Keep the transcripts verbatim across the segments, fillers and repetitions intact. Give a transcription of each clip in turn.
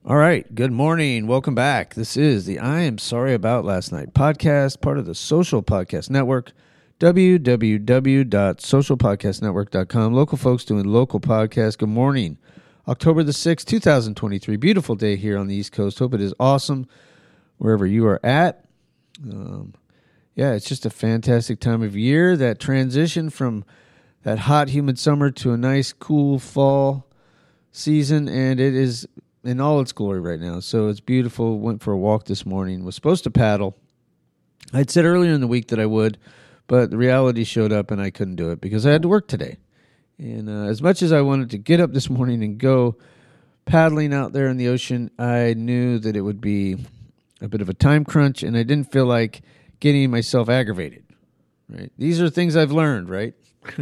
All right. Good morning. Welcome back. This is the I Am Sorry About Last Night podcast, part of the Social Podcast Network, w w w dot social podcast network dot com. Local folks doing local podcasts. Good morning. October the sixth, twenty twenty-three. Beautiful day here on the East Coast. Hope it is awesome wherever you are at. Um, yeah, it's just a fantastic time of year. That transition from that hot, humid summer to a nice, cool fall season, and it is in all its glory right now. So it's beautiful. Went for a walk this morning. Was supposed to paddle. I'd said earlier in the week that I would, but the reality showed up and I couldn't do it because I had to work today. And uh, as much as I wanted to get up this morning and go paddling out there in the ocean, I knew that it would be a bit of a time crunch, and I didn't feel like getting myself aggravated. Right? These are things I've learned, right?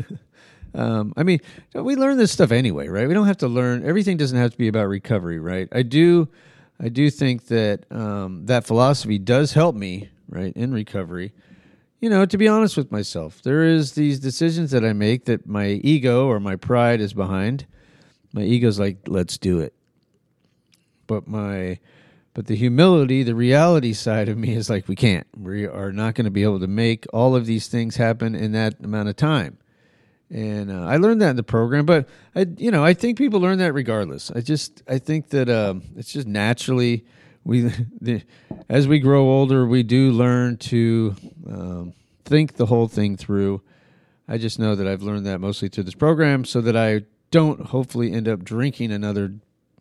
Um, I mean, we learn this stuff anyway, right? We don't have to learn. Everything doesn't have to be about recovery, right? I do, I do think that um, that philosophy does help me, right, in recovery. You know, to be honest with myself, there is these decisions that I make that my ego or my pride is behind. My ego's like, let's do it. But my, but the humility, the reality side of me is like, we can't. We are not going to be able to make all of these things happen in that amount of time. And uh, I learned that in the program, but I, you know, I think people learn that regardless. I just, I think that um, it's just naturally we, the, as we grow older, we do learn to um, think the whole thing through. I just know that I've learned that mostly through this program, so that I don't hopefully end up drinking another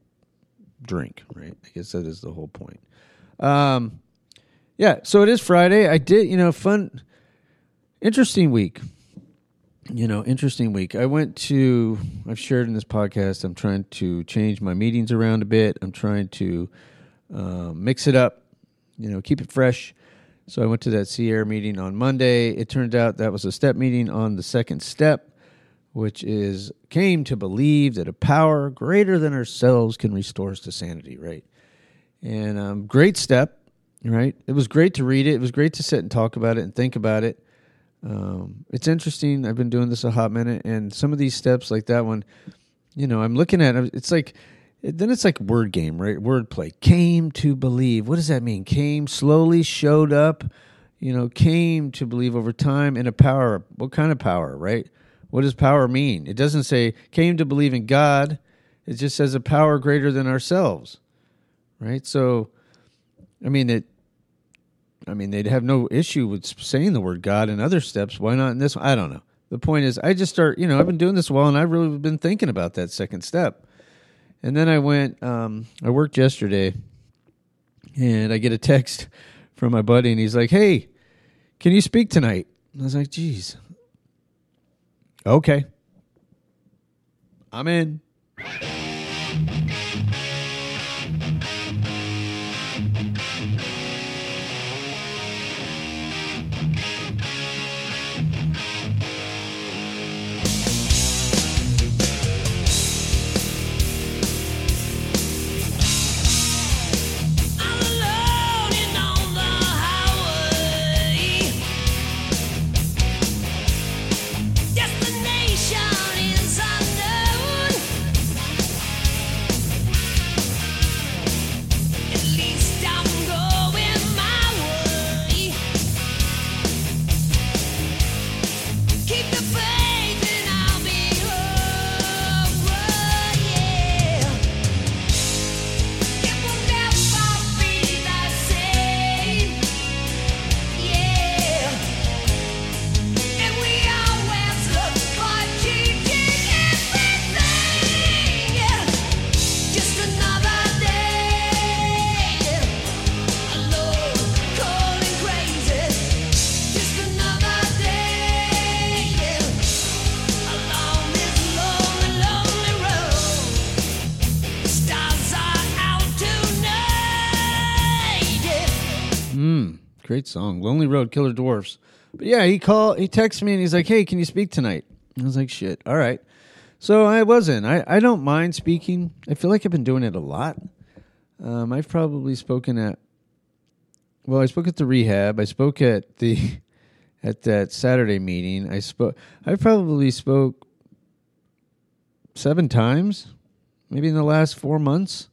drink. Right? I guess that is the whole point. Um, yeah. So it is Friday. I did, you know, fun, interesting week. You know, interesting week. I went to, I've shared in this podcast, I'm trying to change my meetings around a bit. I'm trying to uh, mix it up, you know, keep it fresh. So I went to that Sierra meeting on Monday. It turned out that was a step meeting on the second step, which is came to believe that a power greater than ourselves can restore us to sanity, right? And um, great step, right? It was great to read it. It was great to sit and talk about it and think about it. Um, it's interesting. I've been doing this a hot minute, and some of these steps like that one, you know, I'm looking at it. It's like, then it's like word game, right? Wordplay. Came to believe. What does that mean? Came, slowly showed up, you know, came to believe over time in a power. What kind of power, right? What does power mean? It doesn't say came to believe in God. It just says a power greater than ourselves, right? So, I mean, it, I mean, they'd have no issue with saying the word God in other steps. Why not in this one? I don't know. The point is, I just start, you know, I've been doing this a while, and I've really been thinking about that second step. And then I went, um, I worked yesterday, and I get a text from my buddy, and he's like, hey, can you speak tonight? And I was like, geez. Okay. I'm in. Great song. Lonely Road, Killer Dwarfs. But yeah, he called, he texted me and he's like, hey, can you speak tonight? I was like, shit, all right. So I wasn't. I, I don't mind speaking. I feel like I've been doing it a lot. Um, I've probably spoken at, well, I spoke at the rehab. I spoke at the, at that Saturday meeting. I spoke, I probably spoke seven times, maybe in the last four months,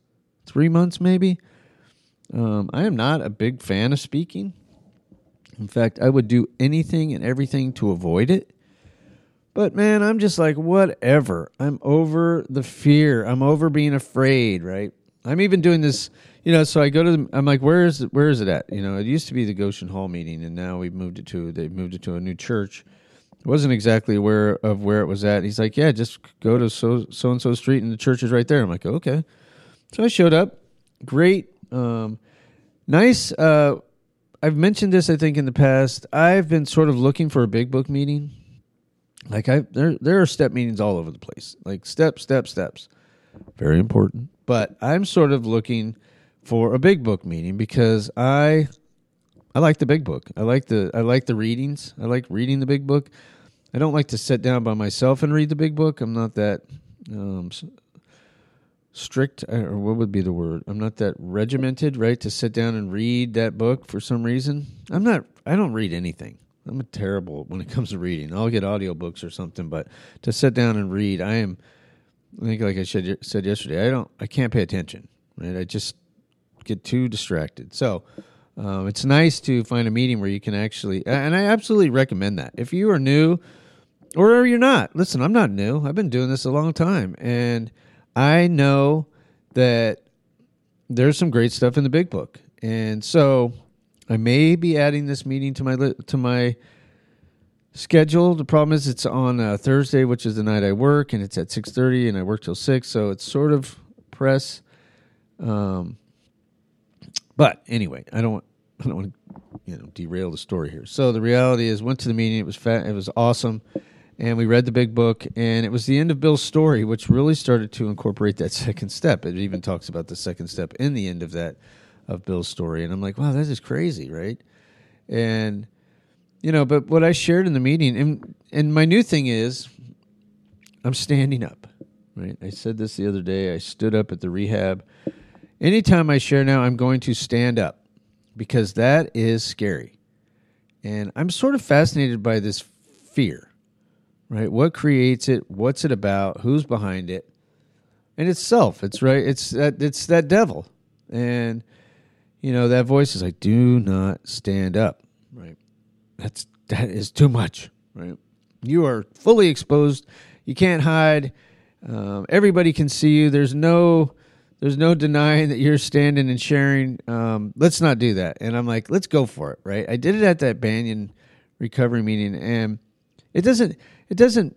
three months maybe. Um, I am not a big fan of speaking. In fact, I would do anything and everything to avoid it. But man, I'm just like, whatever. I'm over the fear. I'm over being afraid, right? I'm even doing this, you know, so I go to the, I'm like, where is it, where is it at? You know, it used to be the Goshen Hall meeting, and now we've moved it to, they've moved it to a new church. I wasn't exactly aware of where it was at. He's like, yeah, just go to so, so-and-so street, and the church is right there. I'm like, okay. So I showed up. Great. Um, nice. Uh, I've mentioned this, I think, in the past. I've been sort of looking for a big book meeting. Like, I there there are step meetings all over the place. Like, step, step, steps. Very important. But I'm sort of looking for a big book meeting because I I like the big book. I like the I like the readings. I like reading the big book. I don't like to sit down by myself and read the big book. I'm not that um, strict, or what would be the word? I'm not that regimented, right, to sit down and read that book for some reason. I'm not. I don't read anything. I'm terrible when it comes to reading. I'll get audiobooks or something, but to sit down and read, I am, I think like I said, said yesterday, I don't, I can't pay attention, right? I just get too distracted. So um, it's nice to find a meeting where you can actually, and I absolutely recommend that. If you are new or you're not, listen, I'm not new. I've been doing this a long time, and I know that there's some great stuff in the big book. And so I may be adding this meeting to my to my schedule. The problem is it's on uh, Thursday, which is the night I work, and it's at six thirty, and I work till six, so it's sort of press. Um, but anyway, I don't want, I don't want to you know derail the story here. So the reality is, went to the meeting. It was fat, it was awesome, and we read the big book, and it was the end of Bill's story, which really started to incorporate that second step. It even talks about the second step in the end of that. Of Bill's story. And I'm like, wow, that is crazy, right? And, you know, but what I shared in the meeting, and, and my new thing is, I'm standing up, right? I said this the other day. I stood up at the rehab. Anytime I share now, I'm going to stand up because that is scary. And I'm sort of fascinated by this fear, right? What creates it? What's it about? Who's behind it? And it's self. It's right. It's that, it's that devil. And, you know, that voice is like, do not stand up, right? That's, that is too much, right? You are fully exposed. You can't hide. Um, everybody can see you. There's no, there's no denying that you're standing and sharing. Um, let's not do that. And I'm like, let's go for it, right? I did it at that Banyan recovery meeting, and it doesn't, it doesn't,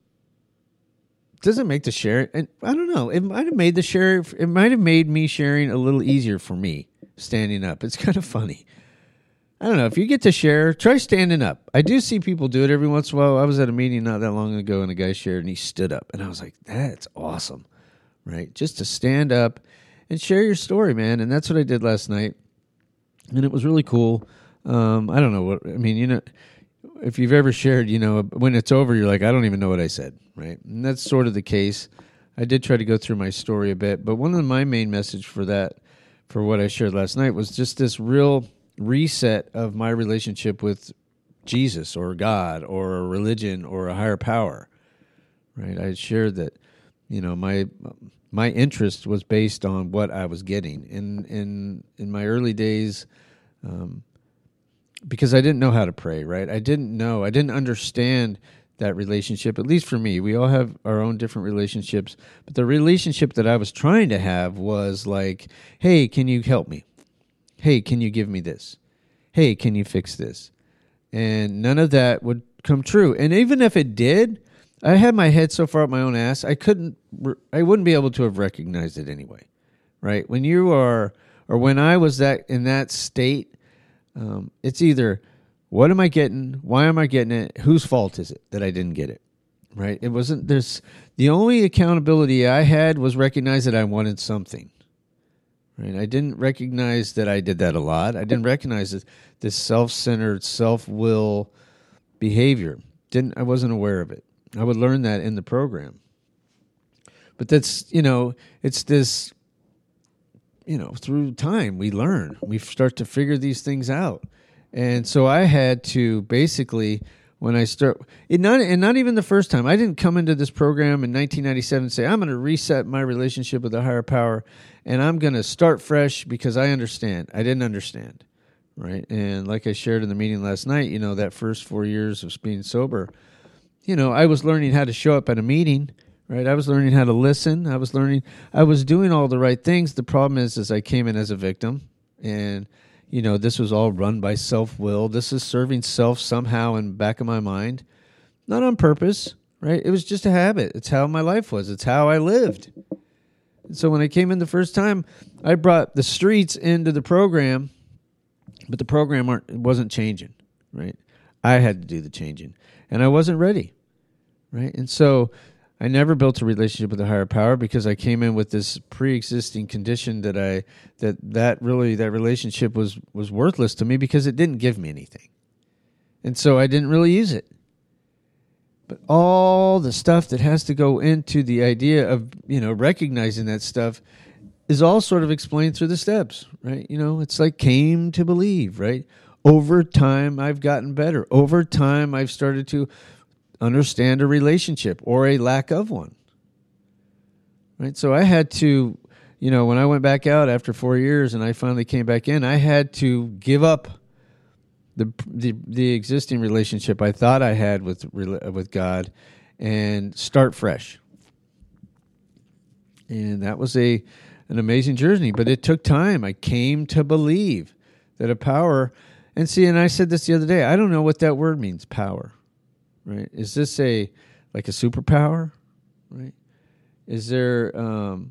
doesn't make the share. And I don't know. It might have made the share. It might have made me sharing a little easier for me. Standing up. It's kind of funny. I don't know. If you get to share, try standing up. I do see people do it every once in a while. I was at a meeting not that long ago, and a guy shared, and he stood up. And I was like, that's awesome, right? Just to stand up and share your story, man. And that's what I did last night. And it was really cool. Um, I don't know what, I mean, you know, if you've ever shared, you know, when it's over, you're like, I don't even know what I said, right? And that's sort of the case. I did try to go through my story a bit, but one of my main message for that, for what I shared last night, was just this real reset of my relationship with Jesus or God or a religion or a higher power, right? I shared that, you know, my my interest was based on what I was getting. In in in my early days, um, because I didn't know how to pray, right? I didn't know, I didn't understand that relationship, at least for me. We all have our own different relationships, but the relationship that I was trying to have was like, hey, can you help me? Hey, can you give me this? Hey, can you fix this? And none of that would come true. And even if it did, I had my head so far up my own ass, I couldn't, I wouldn't be able to have recognized it anyway, right? When you are, or when I was that in that state, um, it's either, what am I getting? Why am I getting it? Whose fault is it that I didn't get it? Right? It wasn't, there's, the only accountability I had was recognize that I wanted something. Right? I didn't recognize that I did that a lot. I didn't recognize this, this self-centered, self-will behavior. Didn't, I wasn't aware of it. I would learn that in the program. But that's, you know, it's this, you know, through time we learn. We start to figure these things out. And so I had to basically when I start, it not and not even the first time. I didn't come into this program in nineteen ninety-seven and say, I'm going to reset my relationship with a higher power, and I'm going to start fresh because I understand. I didn't understand, right? And like I shared in the meeting last night, you know, that first four years of being sober, you know, I was learning how to show up at a meeting, right? I was learning how to listen. I was learning, I was doing all the right things. The problem is, is I came in as a victim, and you know, this was all run by self-will. This is serving self somehow in the back of my mind. Not on purpose, right? It was just a habit. It's how my life was. It's how I lived. And so when I came in the first time, I brought the streets into the program, but the program aren't, it wasn't changing, right? I had to do the changing, and I wasn't ready, right? And so I never built a relationship with a higher power because I came in with this pre-existing condition that I that that really that relationship was was worthless to me because it didn't give me anything. And so I didn't really use it. But all the stuff that has to go into the idea of, you know, recognizing that stuff is all sort of explained through the steps, right? You know, it's like came to believe, right? Over time I've gotten better. Over time I've started to understand a relationship or a lack of one, right? So I had to, you know, when I went back out after four years and I finally came back in, I had to give up the the, the existing relationship I thought I had with with God and start fresh. And that was a an amazing journey, but it took time. I came to believe that a power, and see, and I said this the other day, I don't know what that word means, power. Right? Is this a like a superpower? Right? Is there um,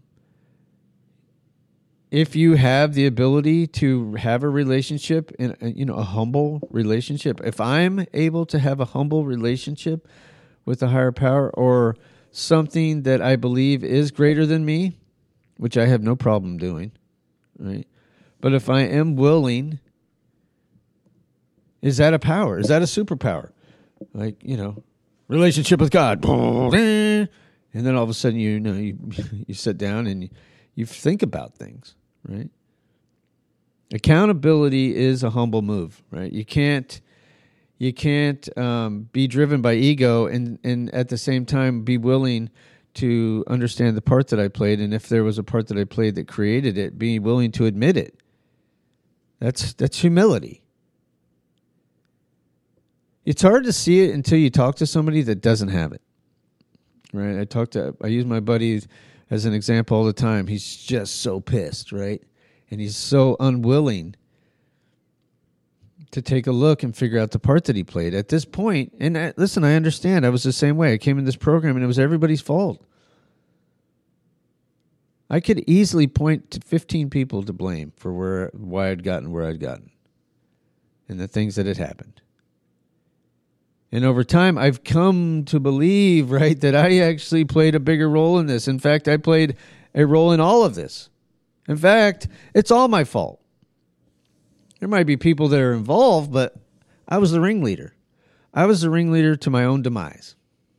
if you have the ability to have a relationship, in you know, a humble relationship? If I'm able to have a humble relationship with a higher power or something that I believe is greater than me, which I have no problem doing, right? But if I am willing, is that a power? Is that a superpower? Like, you know, relationship with God. And then all of a sudden, you know, you, you sit down and you, you think about things, right? Accountability is a humble move, right? You can't you can't um, be driven by ego and, and at the same time be willing to understand the part that I played. And if there was a part that I played that created it, being willing to admit it. That's that's humility. It's hard to see it until you talk to somebody that doesn't have it, right? I talk to, I use my buddy as an example all the time. He's just so pissed, right? And he's so unwilling to take a look and figure out the part that he played. At this point, and I, listen, I understand. I was the same way. I came in this program and it was everybody's fault. I could easily point to fifteen people to blame for where why I'd gotten where I'd gotten and the things that had happened. And over time, I've come to believe, right, that I actually played a bigger role in this. In fact, I played a role in all of this. In fact, it's all my fault. There might be people that are involved, but I was the ringleader. I was the ringleader to my own demise.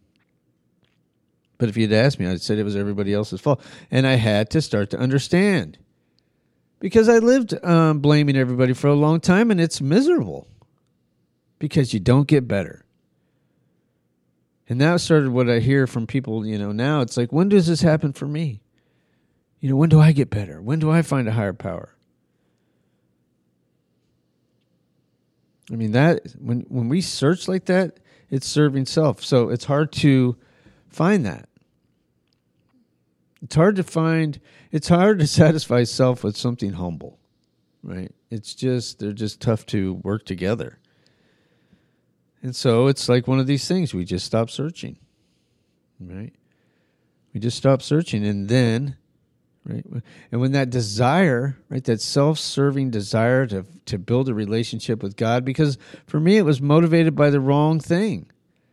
But if you'd asked me, I'd said it was everybody else's fault. And I had to start to understand. Because I lived um, blaming everybody for a long time, and it's miserable. Because you don't get better. And that started what I hear from people, you know, now it's like, when does this happen for me? You know, when do I get better? When do I find a higher power? I mean, that when when we search like that, it's serving self. So it's hard to find that. It's hard to find, it's hard to satisfy self with something humble, right? It's just, they're just tough to work together. And so it's like one of these things. We just stop searching, right? We just stop searching. And then, right? And when that desire, right, that self-serving desire to, to build a relationship with God, because for me it was motivated by the wrong thing.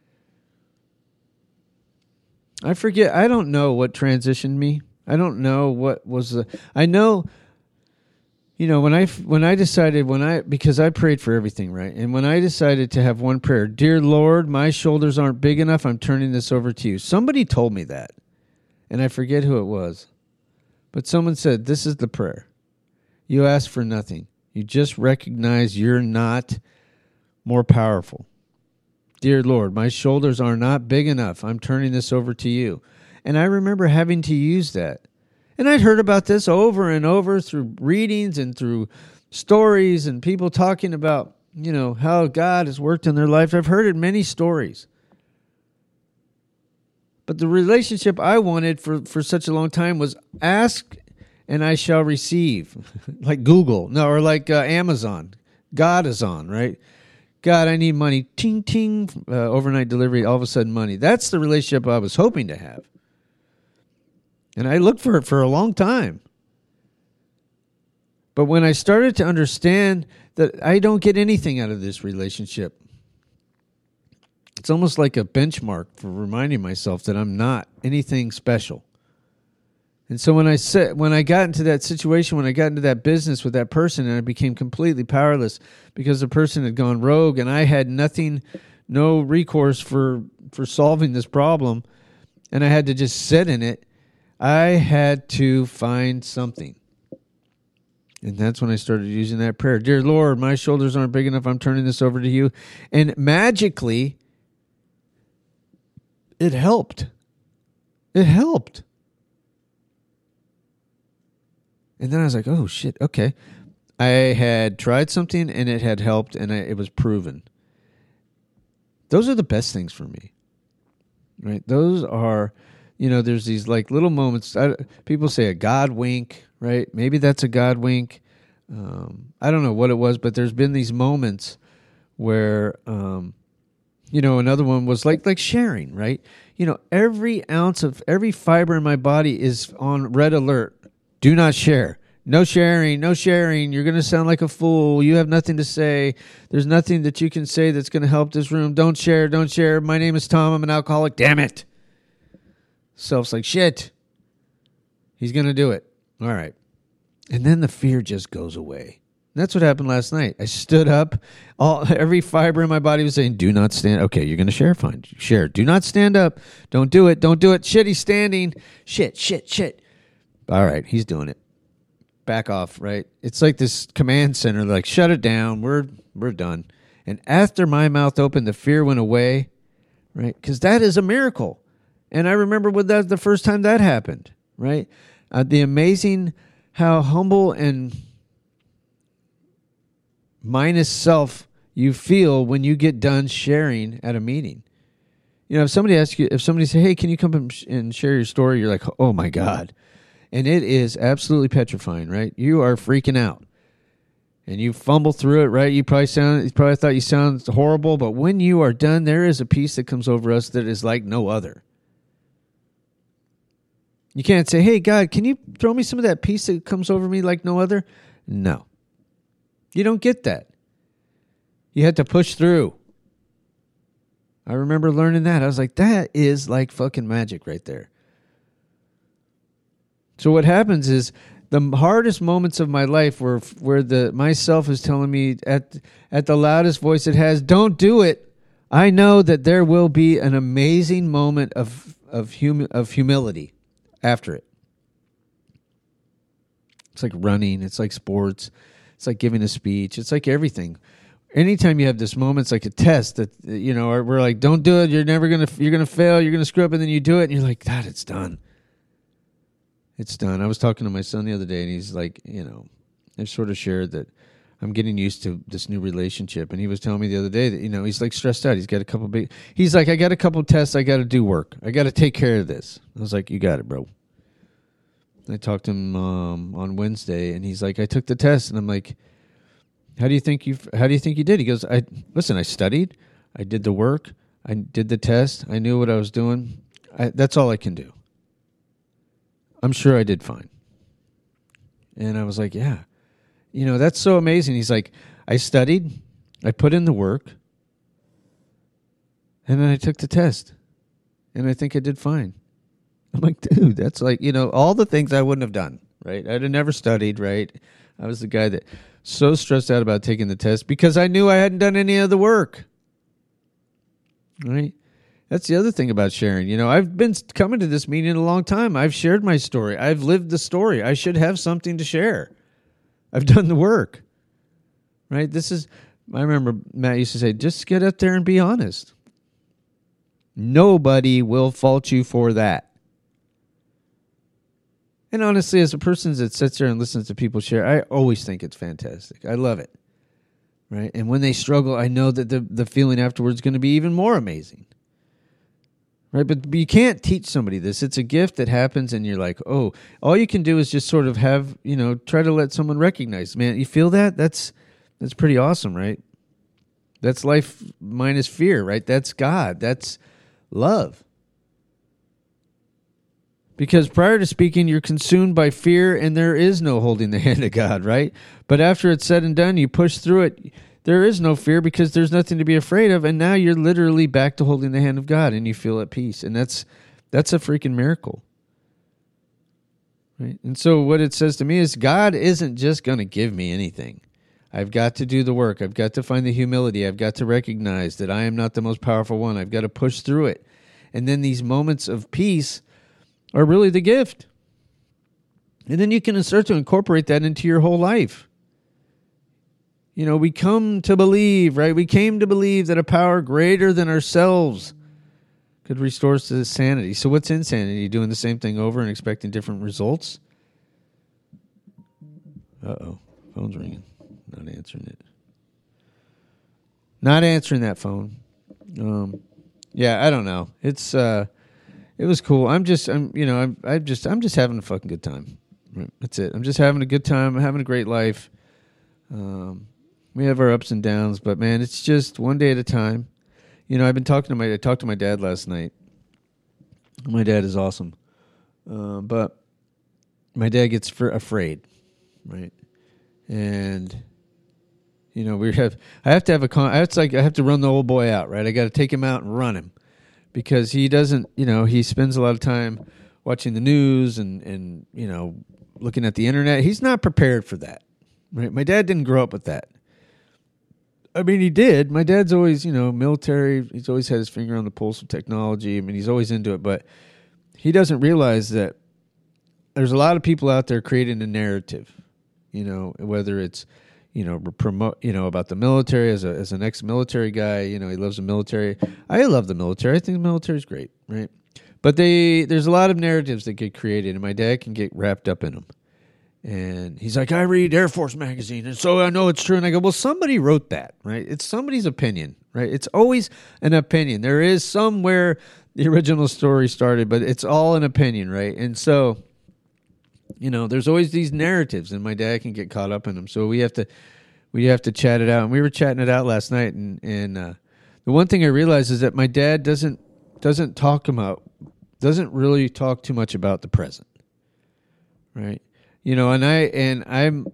I forget, I don't know what transitioned me. I don't know what was the, I know... You know, when I, when I decided, when I, because I prayed for everything, right? And when I decided to have one prayer, dear Lord, my shoulders aren't big enough, I'm turning this over to you. Somebody told me that, and I forget who it was. But someone said, this is the prayer. You ask for nothing. You just recognize you're not more powerful Dear Lord, my shoulders are not big enough. I'm turning this over to you. And I remember having to use that. And I'd heard about this over and over through readings and through stories and people talking about, you know, how God has worked in their life. I've heard it many stories. But the relationship I wanted for, for such a long time was ask and I shall receive. Like Google, no, or like uh, Amazon. God is on, right? God, I need money. Ting, ting, uh, overnight delivery, all of a sudden money. That's the relationship I was hoping to have. And I looked for it for a long time. But when I started to understand that I don't get anything out of this relationship, it's almost like a benchmark for reminding myself that I'm not anything special. And so when I said, when I got into that situation, when I got into that business with that person, and I became completely powerless because the person had gone rogue, and I had nothing, no recourse for for solving this problem, and I had to just sit in it, I had to find something. And that's when I started using that prayer. Dear Lord, my shoulders aren't big enough. I'm turning this over to you. And magically, it helped. It helped. And then I was like, oh, shit, okay. I had tried something, and it had helped, and I, it was proven. Those are the best things for me, right? Those are, you know, there's these like little moments. I, people say a God wink, right? Maybe that's a God wink. Um, I don't know what it was, but there's been these moments where, um, you know, another one was like like sharing, right? You know, every ounce of, every fiber in my body is on red alert. Do not share. No sharing, no sharing. You're going to sound like a fool. You have nothing to say. There's nothing that you can say that's going to help this room. Don't share, don't share. My name is Tom. I'm an alcoholic. Damn it. Self's like, shit. He's going to do it. All right. And then the fear just goes away. That's what happened last night. I stood up. All every fiber in my body was saying, do not stand. Okay, you're going to share? Fine. Share. Do not stand up. Don't do it. Don't do it. Shit, he's standing. Shit, shit, shit. All right, he's doing it. Back off, right? It's like this command center, like, shut it down. We're we're done. And after my mouth opened, the fear went away, right? Because that is a miracle. And I remember when that the first time that happened, right? Uh, the amazing how humble and minus self you feel when you get done sharing at a meeting. You know, if somebody asks you, if somebody says, hey, can you come and share your story? You're like, oh my God. And it is absolutely petrifying, right? You are freaking out. And you fumble through it, right? You probably sound, you probably thought you sound horrible, but when you are done, there is a peace that comes over us that is like no other. You can't say, hey, God, can you throw me some of that peace that comes over me like no other? No. You don't get that. You had to push through. I remember learning that. I was like, that is like fucking magic right there. So what happens is the hardest moments of my life were where the myself is telling me at at the loudest voice it has, don't do it. I know that there will be an amazing moment of of hum, of humility after it. It's like running. It's like sports. It's like giving a speech. It's like everything. Anytime you have this moment, it's like a test that, you know, we're like, don't do it. You're never going to, you're going to fail. You're going to screw up. And then you do it. And you're like, God, it's done. It's done. I was talking to my son the other day, and he's like, you know, I sort of shared that I'm getting used to this new relationship. And he was telling me the other day that, you know, he's like stressed out. He's got a couple big, he's like, I got a couple tests. I got to do work. I got to take care of this. I was like, you got it, bro. I talked to him um, on Wednesday, and he's like, I took the test. And I'm like, how do you think you, how do you think you did? He goes, I, listen, I studied. I did the work. I did the test. I knew what I was doing. I, that's all I can do. I'm sure I did fine. And I was like, yeah, you know, that's so amazing. He's like, I studied, I put in the work, and then I took the test, and I think I did fine. I'm like, dude, that's like, you know, all the things I wouldn't have done, right? I'd have never studied, right? I was the guy that so stressed out about taking the test because I knew I hadn't done any of the work, right? That's the other thing about sharing. You know, I've been coming to this meeting a long time. I've shared my story. I've lived the story. I should have something to share. I've done the work, right? This is, I remember Matt used to say, just get up there and be honest. Nobody will fault you for that. And honestly, as a person that sits there and listens to people share, I always think it's fantastic. I love it. Right? And when they struggle, I know that the, the feeling afterwards is going to be even more amazing. Right? But you can't teach somebody this. It's a gift that happens and you're like, oh, all you can do is just sort of have, you know, try to let someone recognize, man, you feel that? That's that's pretty awesome, right? That's life minus fear, right? That's God. That's love. Because prior to speaking, you're consumed by fear and there is no holding the hand of God, right? But after it's said and done, you push through it. There is no fear because there's nothing to be afraid of. And now you're literally back to holding the hand of God and you feel at peace. And that's that's a freaking miracle. Right? And so what it says to me is God isn't just going to give me anything. I've got to do the work. I've got to find the humility. I've got to recognize that I am not the most powerful one. I've got to push through it. And then these moments of peace are really the gift. And then you can start to incorporate that into your whole life. You know, we come to believe, right? We came to believe that a power greater than ourselves could restore us to sanity. So what's insanity? Doing the same thing over and expecting different results? Uh-oh. Phone's ringing. Not answering it. Not answering that phone. Um, yeah, I don't know. It's uh, it was cool. I'm just, I'm, you know, I'm, I'm just, I'm just having a fucking good time. That's it. I'm just having a good time. I'm having a great life. Um, we have our ups and downs, but man, it's just one day at a time. You know, I've been talking to my, I talked to my dad last night. My dad is awesome, uh, but my dad gets fr- afraid, right? And you know, we have. I have to have a con. It's like I have to run the old boy out, right? I got to take him out and run him because he doesn't. You know, he spends a lot of time watching the news and and you know looking at the internet. He's not prepared for that, right? My dad didn't grow up with that. I mean, he did. My dad's always, you know, military. He's always had his finger on the pulse of technology. I mean, he's always into it, but he doesn't realize that there's a lot of people out there creating a narrative. You know, whether it's you know, promote, you know, about the military as a as an ex-military guy. You know, he loves the military. I love the military. I think the military is great, right? But they there's a lot of narratives that get created, and my dad can get wrapped up in them. And he's like, I read Air Force magazine, and so I know it's true. And I go, well, somebody wrote that, right? It's somebody's opinion, right? It's always an opinion. There is somewhere the original story started, but it's all an opinion, right? And so, you know, there's always these narratives, and my dad can get caught up in them. So we have to, we have to chat it out. And we were chatting it out last night, and and uh, the one thing I realized is that my dad doesn't doesn't talk about doesn't really talk too much about the present, right? You know, and I and I'm,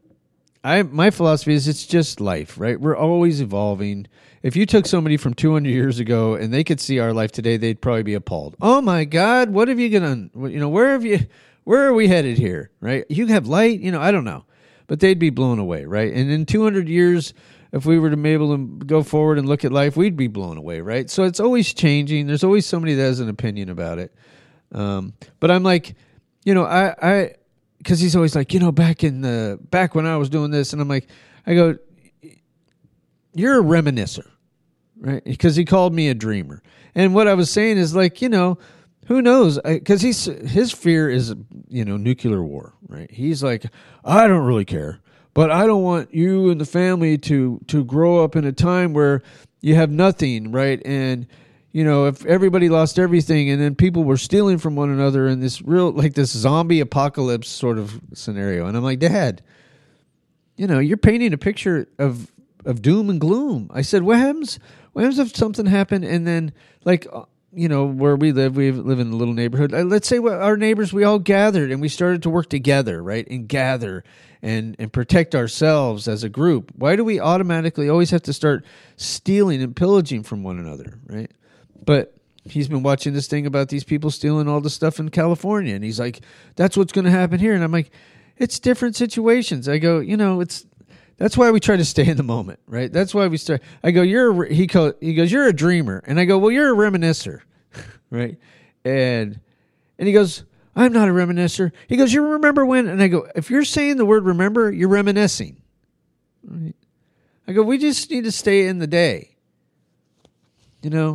I my philosophy is it's just life, right? We're always evolving. If you took somebody from two hundred years ago and they could see our life today, they'd probably be appalled. Oh my God, what have you gonna? You know, where have you? Where are we headed here? Right? You have light. You know, I don't know, but they'd be blown away, right? And in two hundred years, if we were to be able to go forward and look at life, we'd be blown away, right? So it's always changing. There's always somebody that has an opinion about it. Um, but I'm like, you know, I I. Because he's always like, you know, back in the back when I was doing this, and I'm like, I go, you're a reminiscer, right? Because he called me a dreamer, and what I was saying is like, you know, who knows? Because he's his fear is, you know, nuclear war, right? He's like, I don't really care, but I don't want you and the family to to grow up in a time where you have nothing, right? And you know, if everybody lost everything and then people were stealing from one another in this real, like this zombie apocalypse sort of scenario. And I'm like, Dad, you know, you're painting a picture of, of doom and gloom. I said, what happens, what happens if something happened and then like, you know, where we live, we live in a little neighborhood. Let's say our neighbors, we all gathered and we started to work together, right? And gather and, and protect ourselves as a group. Why do we automatically always have to start stealing and pillaging from one another, right? But he's been watching this thing about these people stealing all the stuff in California. And he's like, that's what's going to happen here. And I'm like, it's different situations. I go, you know, it's, that's why we try to stay in the moment, right? That's why we start. I go, you're, a, he, co- he goes, you're a dreamer. And I go, well, you're a reminiscer, right? And, and he goes, I'm not a reminiscer. He goes, you remember when? And I go, if you're saying the word remember, you're reminiscing. Right? I go, we just need to stay in the day, you know?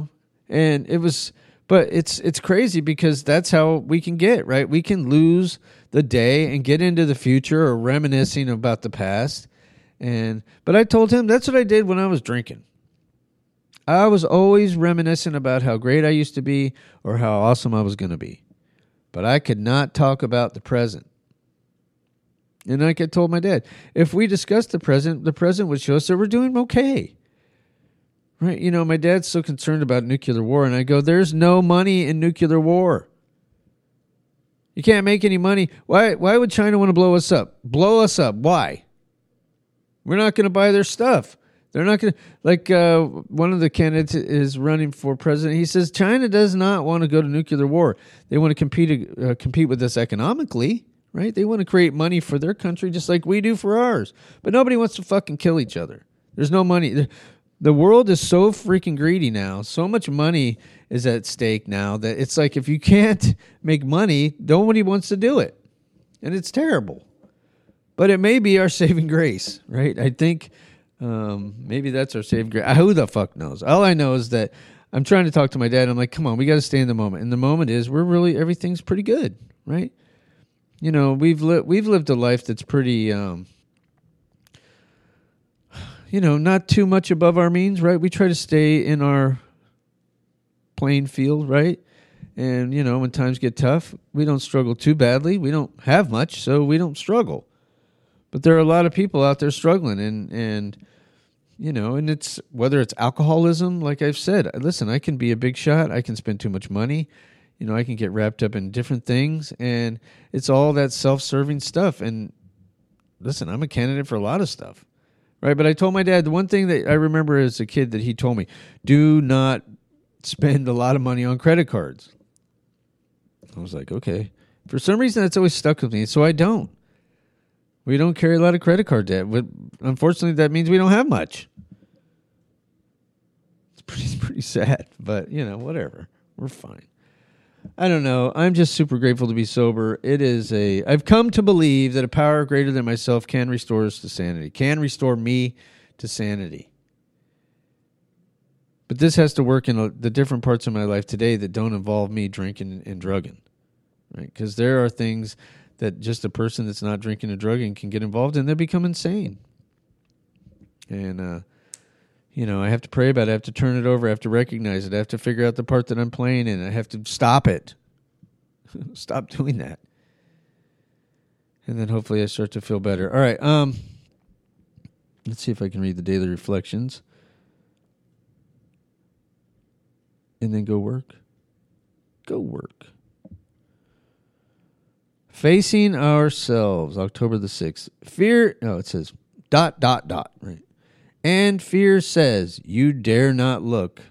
And it was, but it's it's crazy because that's how we can get, right? We can lose the day and get into the future or reminiscing about the past. And but I told him that's what I did when I was drinking. I was always reminiscing about how great I used to be or how awesome I was going to be. But I could not talk about the present. And like I told my dad, if we discussed the present, the present would show us that we're doing okay. Right? You know, my dad's so concerned about nuclear war, and I go, there's no money in nuclear war. You can't make any money. Why, why would China want to blow us up? Blow us up. Why? We're not going to buy their stuff. They're not going to, like uh, one of the candidates is running for president. He says China does not want to go to nuclear war. They want to compete uh, compete with us economically, right? They want to create money for their country just like we do for ours. But nobody wants to fucking kill each other. There's no money. The world is so freaking greedy now. So much money is at stake now that it's like if you can't make money, nobody wants to do it. And it's terrible. But it may be our saving grace, right? I think... Um, maybe that's our saving grace. Who the fuck knows? All I know is that I'm trying to talk to my dad. I'm like, come on, we got to stay in the moment. And the moment is we're really, everything's pretty good, right? You know, we've li- we've lived a life that's pretty, um, you know, not too much above our means, right? We try to stay in our playing field, right? And, you know, when times get tough, we don't struggle too badly. We don't have much, so we don't struggle. But there are a lot of people out there struggling, and, and you know, and it's whether it's alcoholism, like I've said, listen, I can be a big shot. I can spend too much money. You know, I can get wrapped up in different things, and it's all that self-serving stuff. And listen, I'm a candidate for a lot of stuff, right? But I told my dad the one thing that I remember as a kid that he told me, do not spend a lot of money on credit cards. I was like, okay. For some reason, that's always stuck with me, so I don't. We don't carry a lot of credit card debt. Unfortunately, that means we don't have much. It's pretty, pretty sad, but, you know, whatever. We're fine. I don't know. I'm just super grateful to be sober. It is a... I've come to believe that a power greater than myself can restore us to sanity, can restore me to sanity. But this has to work in a, the different parts of my life today that don't involve me drinking and, and drugging, right? Because there are things... that just a person that's not drinking and drugging can get involved in, they become insane. And, uh, you know, I have to pray about it. I have to turn it over. I have to recognize it. I have to figure out the part that I'm playing in. I have to stop it. Stop doing that. And then hopefully I start to feel better. All right. Um, let's see if I can read the daily reflections. And then go work. Go work. Facing ourselves, October the sixth. Fear, no, it says dot, dot, dot, right? And fear says, you dare not look.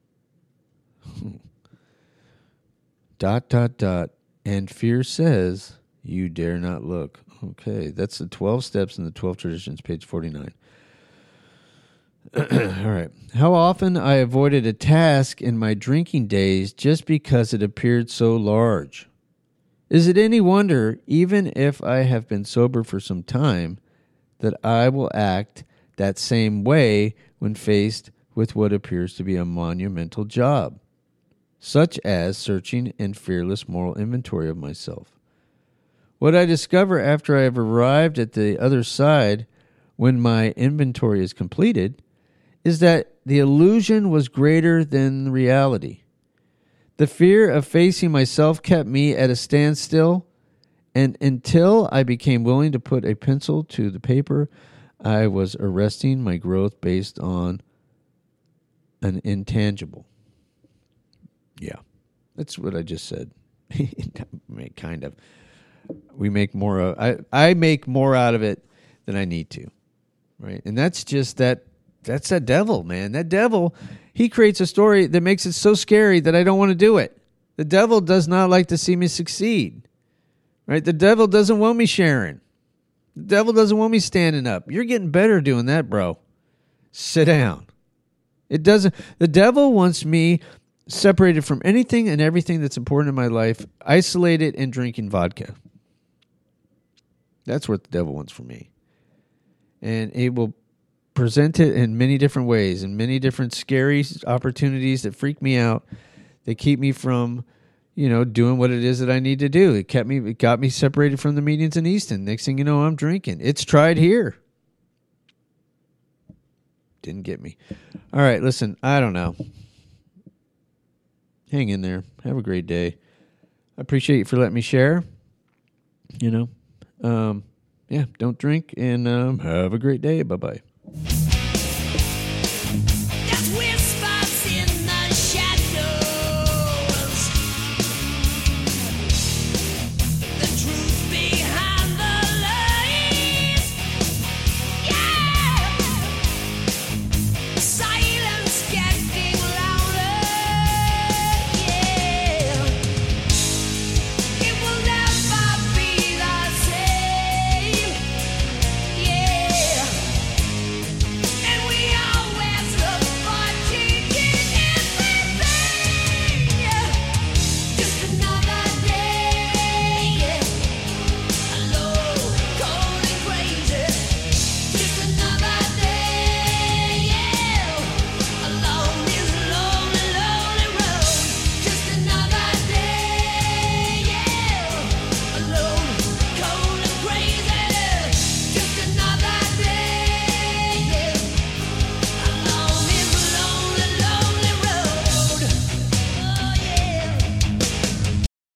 dot, dot, dot. And fear says, you dare not look. Okay, that's the twelve steps in the twelve traditions, page forty-nine. All right. How often I avoided a task in my drinking days just because it appeared so large. Is it any wonder, even if I have been sober for some time, that I will act that same way when faced with what appears to be a monumental job, such as searching and fearless moral inventory of myself? What I discover after I have arrived at the other side, when my inventory is completed, is that the illusion was greater than the reality. The fear of facing myself kept me at a standstill, and until I became willing to put a pencil to the paper, I was arresting my growth based on an intangible. Yeah, that's what I just said. Kind of. We make more of, I, I make more out of it than I need to, right? And that's just that, that's that devil, man. That devil, he creates a story that makes it so scary that I don't want to do it. The devil does not like to see me succeed, right? The devil doesn't want me sharing. The devil doesn't want me standing up. You're getting better doing that, bro. Sit down. It doesn't, the devil wants me separated from anything and everything that's important in my life, isolated and drinking vodka. That's what the devil wants from me. And it will present it in many different ways, and many different scary opportunities that freak me out. They keep me from, you know, doing what it is that I need to do. It kept me, it got me separated from the meetings in Easton. Next thing you know, I'm drinking. It's tried here. Didn't get me. All right, listen, I don't know. Hang in there. Have a great day. I appreciate you for letting me share. You know, um, yeah, don't drink, and um, have a great day. Bye-bye.